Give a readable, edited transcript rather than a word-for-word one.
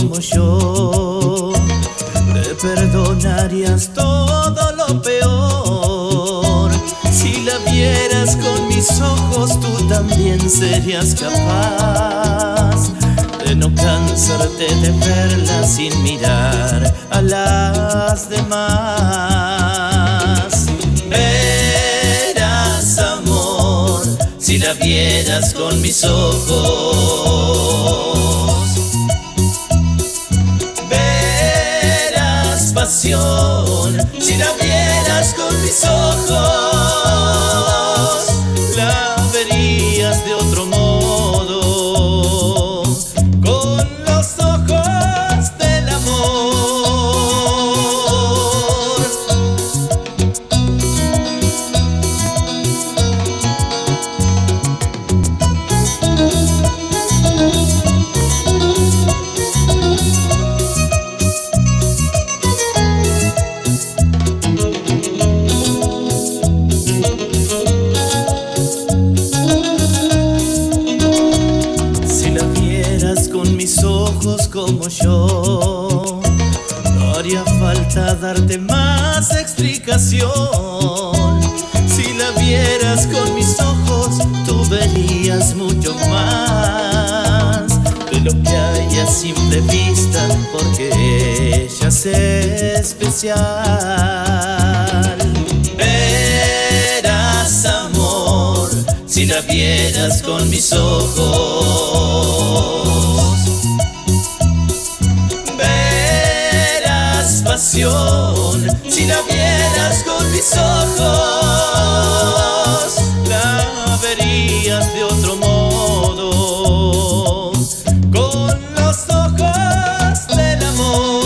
como yo, le perdonarías todo lo peor. Si la vieras con mis ojos, tú también serías capaz de no cansarte de verla sin mirar a las demás. Verás amor si la vieras con mis ojos. Verás pasión si la vieras con mis ojos. La verías de otro modo, con los ojos del amor. Con mis ojos como yo, no haría falta darte más explicación. Si la vieras con mis ojos, tú verías mucho más de lo que hay a simple vista, porque ella es especial. Verás amor si la vieras con mis ojos. Verás pasión si la vieras con mis ojos. La verías de otro modo, con los ojos del amor.